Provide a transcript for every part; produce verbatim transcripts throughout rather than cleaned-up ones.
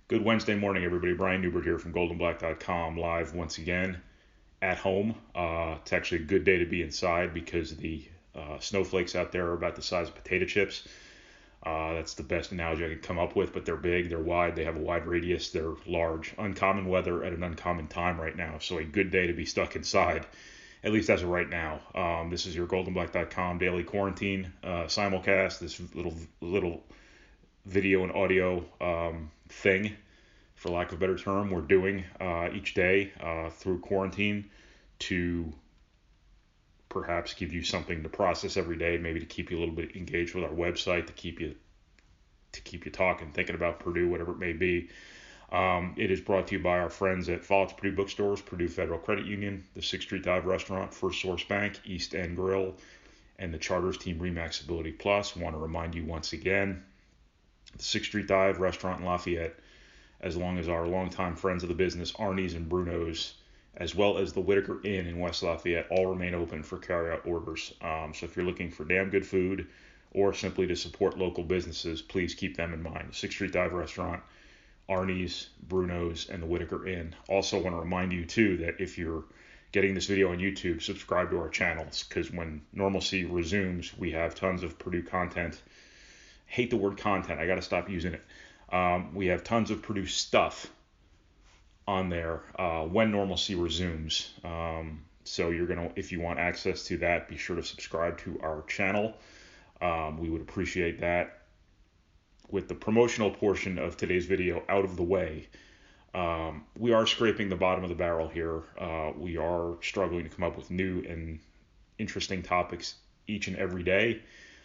Good Wednesday morning, everybody. Brian Newbert here from golden black dot com, live once again at home. Uh, it's actually a good day to be inside because the uh, snowflakes out there are about the size of potato chips. Uh, that's the best analogy I can come up with, but they're big, they're wide, they have a wide radius, they're large. Uncommon weather at an uncommon time right now, so a good day to be stuck inside, at least as of right now. Um, this is your golden black dot com daily quarantine uh, simulcast, this little little video and audio um, thing, for lack of a better term, we're doing uh, each day uh, through quarantine to perhaps give you something to process every day, maybe to keep you a little bit engaged with our website, to keep you to keep you talking, thinking about Purdue, whatever it may be. Um, it is brought to you by our friends at Follett's Purdue Bookstores, Purdue Federal Credit Union, the sixth Street Dive Restaurant, First Source Bank, East End Grill, and the Charters Team Remax Ability Plus. I want to remind you once again, the sixth Street Dive Restaurant in Lafayette, as long as our longtime friends of the business, Arnie's and Bruno's, as well as the Whitaker Inn in West Lafayette, all remain open for carryout orders. Um, so if you're looking for damn good food or simply to support local businesses, please keep them in mind. The sixth Street Dive Restaurant, Arnie's, Bruno's, and the Whitaker Inn. Also want to remind you, too, that if you're getting this video on YouTube, subscribe to our channels, because when normalcy resumes, we have tons of Purdue content. Hate the word content. I got to stop using it. Um, we have tons of Purdue stuff on there uh, when normalcy resumes. Um, so you're gonna, if you want access to that, be sure to subscribe to our channel. Um, we would appreciate that. With the promotional portion of today's video out of the way, um, we are scraping the bottom of the barrel here. Uh, we are struggling to come up with new and interesting topics each and every day.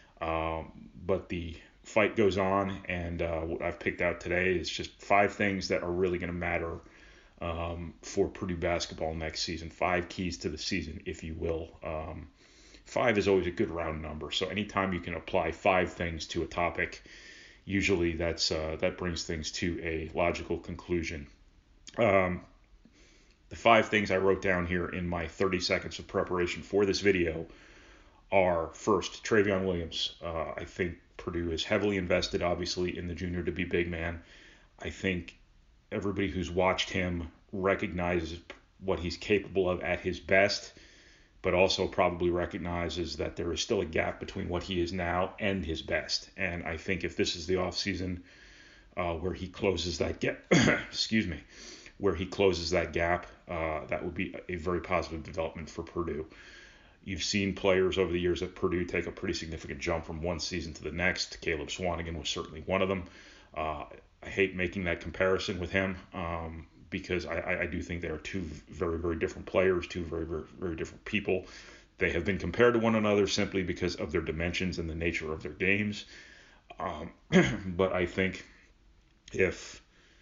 Um, but the fight goes on, and uh, what I've picked out today is just five things that are really going to matter um, for Purdue basketball next season. Five keys to the season, if you will. Um, five is always a good round number, so anytime you can apply five things to a topic, usually that's uh, that brings things to a logical conclusion. Um, the five things I wrote down here in my thirty seconds of preparation for this video are, first, Trevion Williams. Uh, I think Purdue is heavily invested, obviously, in the junior to be big man. I think everybody who's watched him recognizes what he's capable of at his best, but also probably recognizes that there is still a gap between what he is now and his best. And I think if this is the offseason uh, where he closes that gap, excuse me, where he closes that gap, uh, that would be a very positive development for Purdue. You've seen players over the years at Purdue take a pretty significant jump from one season to the next. Caleb Swanigan was certainly one of them. Uh, I hate making that comparison with him um, because I, I do think they are two very, very different players, two very, very, very different people. They have been compared to one another simply because of their dimensions and the nature of their games. Um, but I think if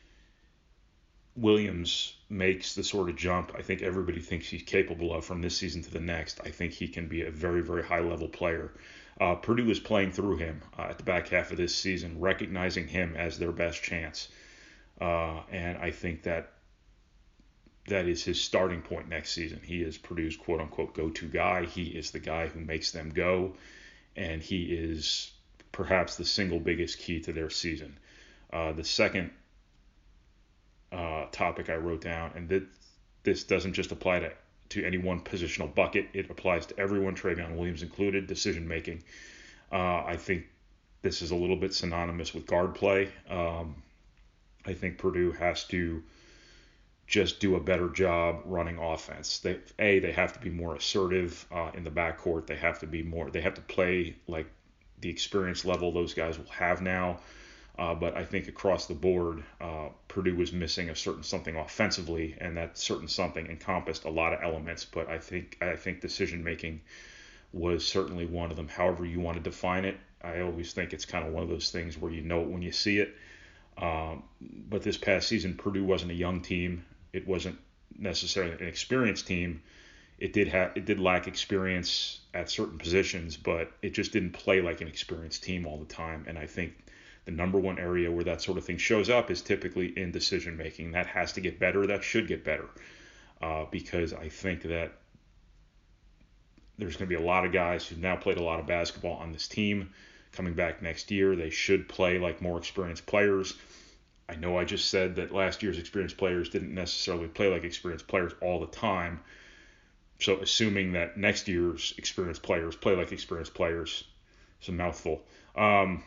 Williams makes the sort of jump I think everybody thinks he's capable of from this season to the next, I think he can be a very, very high-level player. Uh, Purdue is playing through him uh, at the back half of this season, recognizing him as their best chance. Uh, and I think that that is his starting point next season. He is Purdue's quote-unquote go-to guy. He is the guy who makes them go, and he is perhaps the single biggest key to their season. Uh, the second Uh, topic I wrote down, and that this doesn't just apply to, to any one positional bucket. It applies to everyone, Trevion Williams included, decision making. Uh, I think this is a little bit synonymous with guard play. Um, I think Purdue has to just do a better job running offense. They, A, they have to be more assertive uh, in the backcourt. They have to be more, they have to play like the experience level those guys will have now. Uh, but I think across the board, uh, Purdue was missing a certain something offensively, and that certain something encompassed a lot of elements. But I think I think decision making was certainly one of them. However you want to define it, I always think it's kind of one of those things where you know it when you see it. Um, but this past season, Purdue wasn't a young team. It wasn't necessarily an experienced team. It did have it did lack experience at certain positions, but it just didn't play like an experienced team all the time. And I think the number one area where that sort of thing shows up is typically in decision making. That has to get better. That should get better uh, because I think that there's going to be a lot of guys who've now played a lot of basketball on this team coming back next year. They should play like more experienced players. I know I just said that last year's experienced players didn't necessarily play like experienced players all the time. So assuming that next year's experienced players play like experienced players, it's a mouthful, um,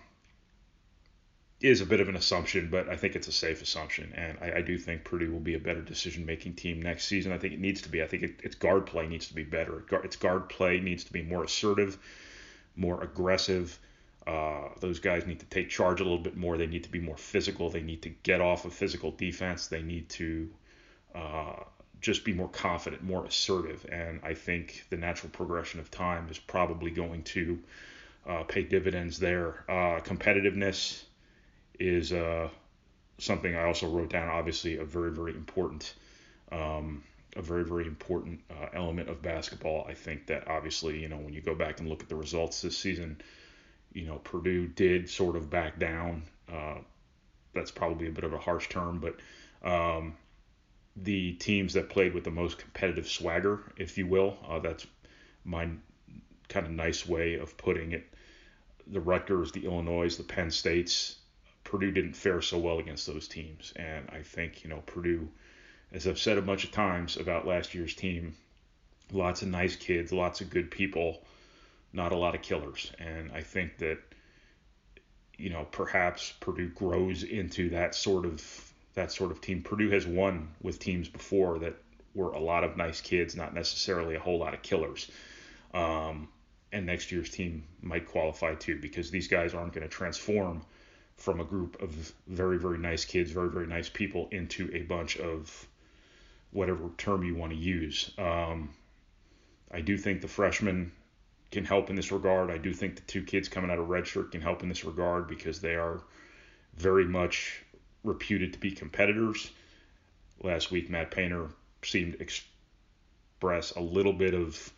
is a bit of an assumption, but I think it's a safe assumption. And I, I do think Purdue will be a better decision-making team next season. I think it needs to be. I think it, its guard play needs to be better. Its guard play needs to be more assertive, more aggressive. Uh, those guys need to take charge a little bit more. They need to be more physical. They need to get off of physical defense. They need to uh, just be more confident, more assertive. And I think the natural progression of time is probably going to uh, pay dividends there. Uh, competitiveness is uh, something I also wrote down. Obviously, a very, very important, um, a very, very important uh, element of basketball. I think that obviously, you know, when you go back and look at the results this season, you know, Purdue did sort of back down. Uh, that's probably a bit of a harsh term, but um, the teams that played with the most competitive swagger, if you will, uh, that's my kind of nice way of putting it. The Rutgers, the Illinois, the Penn States, Purdue didn't fare so well against those teams. And I think, you know, Purdue, as I've said a bunch of times about last year's team, lots of nice kids, lots of good people, not a lot of killers. And I think that, you know, perhaps Purdue grows into that sort of that sort of team. Purdue has won with teams before that were a lot of nice kids, not necessarily a whole lot of killers. Um, and next year's team might qualify too, because these guys aren't going to transform from a group of very, very nice kids, very, very nice people into a bunch of whatever term you want to use. Um, I do think the freshmen can help in this regard. I do think the two kids coming out of redshirt can help in this regard because they are very much reputed to be competitors. Last week, Matt Painter seemed to express a little bit of,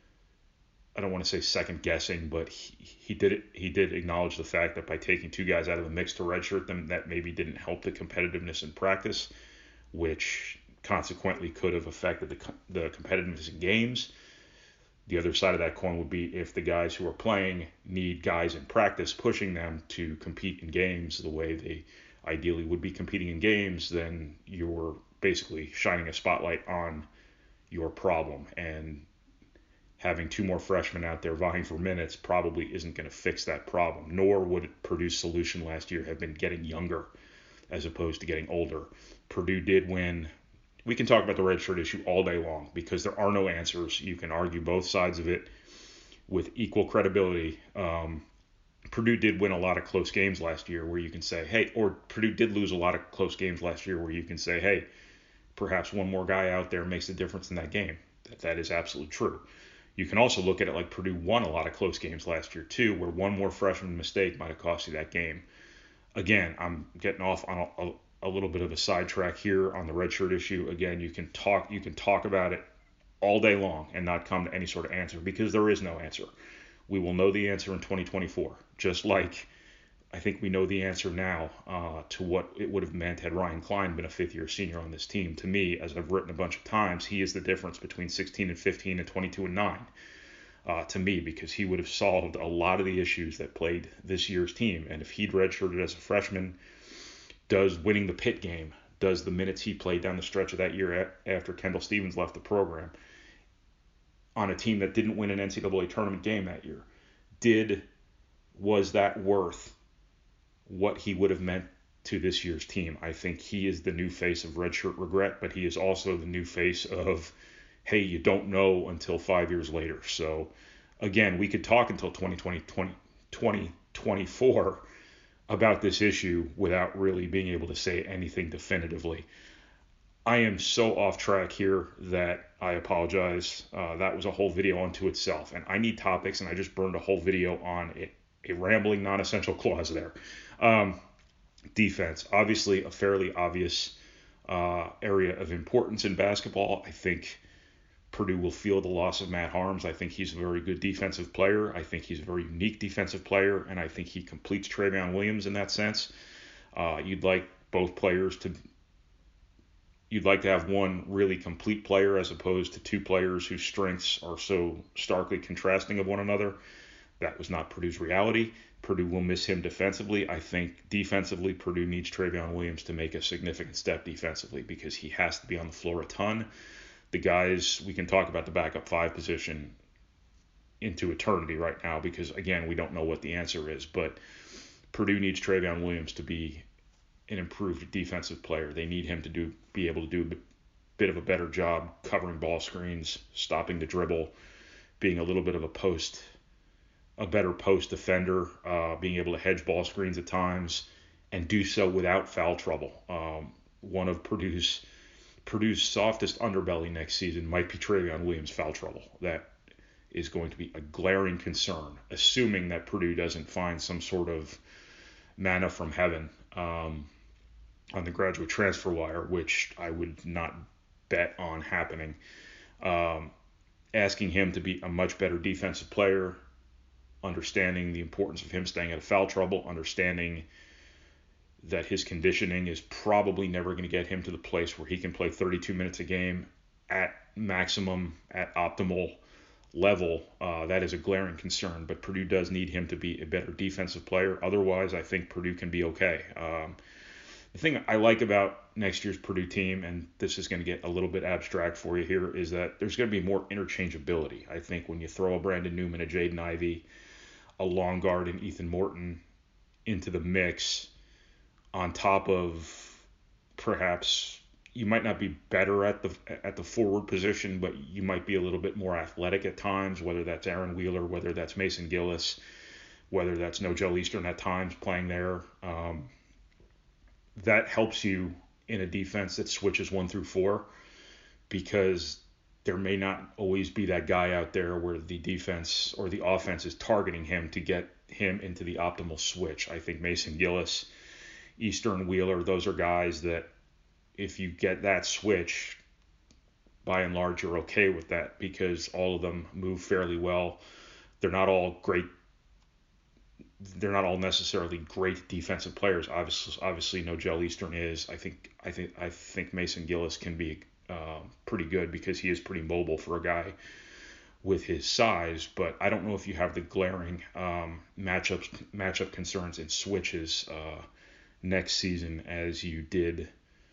I don't want to say second guessing, but he, he did it. He did acknowledge the fact that by taking two guys out of the mix to redshirt them, that maybe didn't help the competitiveness in practice, which consequently could have affected the the competitiveness in games. The other side of that coin would be if the guys who are playing need guys in practice pushing them to compete in games the way they ideally would be competing in games, then you're basically shining a spotlight on your problem. And having two more freshmen out there vying for minutes probably isn't going to fix that problem, nor would Purdue's solution last year have been getting younger as opposed to getting older. Purdue did win. We can talk about the redshirt issue all day long because there are no answers. You can argue both sides of it with equal credibility. Um, Purdue did win a lot of close games last year where you can say, hey, or Purdue did lose a lot of close games last year where you can say, hey, perhaps one more guy out there makes a difference in that game. That, that is absolutely true. You can also look at it like Purdue won a lot of close games last year too, where one more freshman mistake might have cost you that game. Again, I'm getting off on a, a a little bit of a sidetrack here on the redshirt issue. Again, you can talk you can talk about it all day long and not come to any sort of answer because there is no answer. We will know the answer in twenty twenty-four, just like I think we know the answer now uh, to what it would have meant had Ryan Klein been a fifth-year senior on this team. To me, as I've written a bunch of times, he is the difference between sixteen and fifteen and twenty-two and nine. Uh, to me, because he would have solved a lot of the issues that plagued this year's team. And if he'd redshirted as a freshman, does winning the Pitt game, does the minutes he played down the stretch of that year after Kendall Stevens left the program on a team that didn't win an N C double A tournament game that year, did was that worth what he would have meant to this year's team? I think he is the new face of redshirt regret, but he is also the new face of, hey, you don't know until five years later. So again, we could talk until twenty twenty, twenty twenty-four about this issue without really being able to say anything definitively. I am so off track here that I apologize. Uh, that was a whole video unto itself, and I need topics, and I just burned a whole video on a, a rambling, non-essential clause there. Um, defense, obviously a fairly obvious uh, area of importance in basketball. I think Purdue will feel the loss of Matt Haarms. I think he's a very good defensive player. I think he's a very unique defensive player, and I think he completes Travion Williams in that sense. Uh, you'd like both players to you'd like to have one really complete player as opposed to two players whose strengths are so starkly contrasting of one another. That was not Purdue's reality. Purdue will miss him defensively. I think defensively, Purdue needs Trevion Williams to make a significant step defensively because he has to be on the floor a ton. The guys, we can talk about the backup five position into eternity right now because, again, we don't know what the answer is. But Purdue needs Trevion Williams to be an improved defensive player. They need him to do be able to do a bit of a better job covering ball screens, stopping the dribble, being a little bit of a post a better post defender, uh, being able to hedge ball screens at times, and do so without foul trouble. Um, one of Purdue's Purdue's softest underbelly next season might be Trevion Williams' foul trouble. That is going to be a glaring concern, assuming that Purdue doesn't find some sort of manna from heaven um, on the graduate transfer wire, which I would not bet on happening. Um, asking him to be a much better defensive player, understanding the importance of him staying out of foul trouble, understanding that his conditioning is probably never going to get him to the place where he can play thirty-two minutes a game at maximum, at optimal level. Uh, that is a glaring concern, but Purdue does need him to be a better defensive player. Otherwise, I think Purdue can be okay. Um, the thing I like about next year's Purdue team, and this is going to get a little bit abstract for you here, is that there's going to be more interchangeability. I think when you throw a Brandon Newman, a Jaden Ivey, a long guard and Ethan Morton into the mix, on top of perhaps you might not be better at the at the forward position, but you might be a little bit more athletic at times, whether that's Aaron Wheeler, whether that's Mason Gillis, whether that's Nojel Eastern at times playing there. Um, that helps you in a defense that switches one through four, because there may not always be that guy out there where the defense or the offense is targeting him to get him into the optimal switch. I think Mason Gillis, Eastern, Wheeler, those are guys that if you get that switch, by and large, you're okay with that because all of them move fairly well. They're not all great. They're not all necessarily great defensive players. Obviously, obviously, Nojel Eastern is. I think. I think. I think Mason Gillis can be uh, pretty good because he is pretty mobile for a guy with his size. But I don't know if you have the glaring um, matchup matchup concerns and switches uh, next season as you did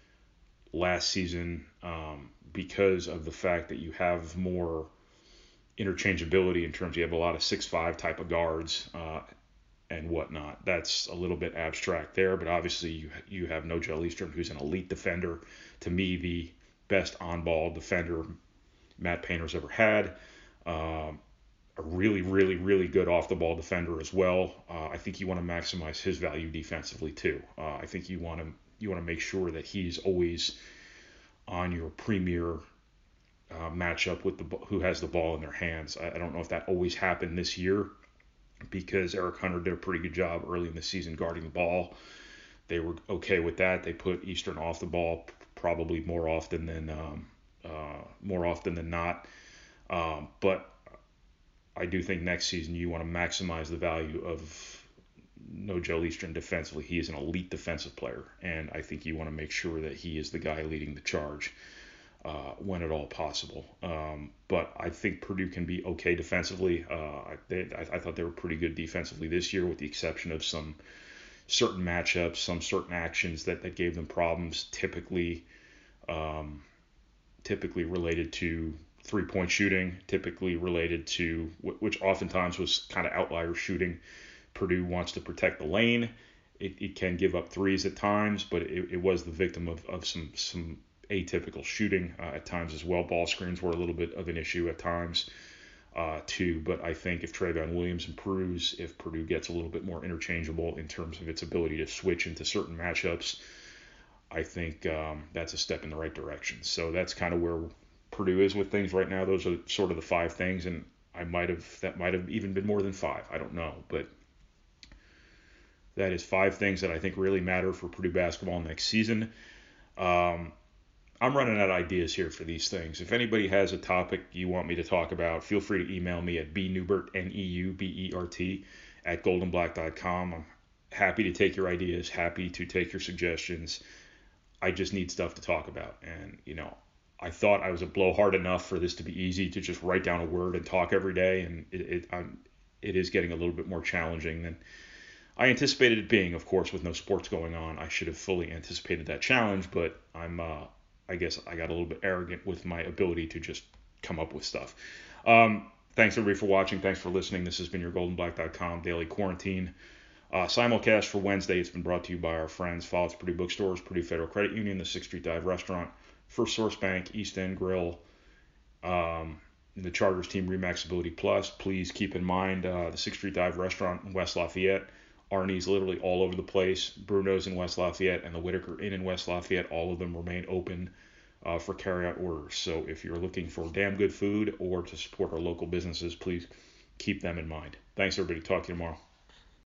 last season, um, because of the fact that you have more interchangeability in terms you have a lot of six five type of guards uh, and whatnot. That's a little bit abstract there, but obviously you you have Nojel Eastern, who's an elite defender. To me, the best on-ball defender Matt Painter's ever had. Um, a really, really, really good off-the-ball defender as well. Uh, I think you want to maximize his value defensively too. Uh, I think you want to you want to make sure that he's always on your premier uh, matchup with the who has the ball in their hands. I, I don't know if that always happened this year because Eric Hunter did a pretty good job early in the season guarding the ball. They were okay with that. They put Eastern off the ball probably more often than um, uh, more often than not. Um, but I do think next season you want to maximize the value of Nojel Eastern defensively. He is an elite defensive player, and I think you want to make sure that he is the guy leading the charge uh, when at all possible. Um, but I think Purdue can be okay defensively. Uh, they, I, I thought they were pretty good defensively this year, with the exception of some certain matchups, some certain actions that, that gave them problems, typically um, typically related to three-point shooting, typically related to, which oftentimes was kind of outlier shooting. Purdue wants to protect the lane. It, it can give up threes at times, but it, it was the victim of, of some some atypical shooting uh, at times as well. Ball screens were a little bit of an issue at times uh, too, but I think if Trevion Williams improves, if Purdue gets a little bit more interchangeable in terms of its ability to switch into certain matchups, I think um, that's a step in the right direction. So that's kind of where Purdue is with things right now. Those are sort of the five things, and I might have that might have even been more than five. I don't know, but that is five things that I think really matter for Purdue basketball next season. Um, I'm running out of ideas here for these things. If anybody has a topic you want me to talk about, feel free to email me at bneubert, N E U B E R T, at golden black dot com. I'm happy to take your ideas, happy to take your suggestions. I just need stuff to talk about. And, you know, I thought I was a blowhard enough for this to be easy to just write down a word and talk every day, and it, it, I'm, it is getting a little bit more challenging than I anticipated it being, of course, with no sports going on. I should have fully anticipated that challenge, but I'm, uh, I guess I got a little bit arrogant with my ability to just come up with stuff. Um, thanks everybody for watching. Thanks for listening. This has been your golden black dot com Daily Quarantine uh, simulcast for Wednesday. It's been brought to you by our friends Follett's Purdue Bookstores, Purdue Federal Credit Union, the Sixth Street Dive Restaurant, First Source Bank, East End Grill, um, the Charters Team Remax Ability Plus. Please keep in mind uh, the Sixth Street Dive Restaurant in West Lafayette. Arnie's literally all over the place. Bruno's in West Lafayette and the Whitaker Inn in West Lafayette. All of them remain open uh, for carryout orders. So if you're looking for damn good food or to support our local businesses, please keep them in mind. Thanks, everybody. Talk to you tomorrow.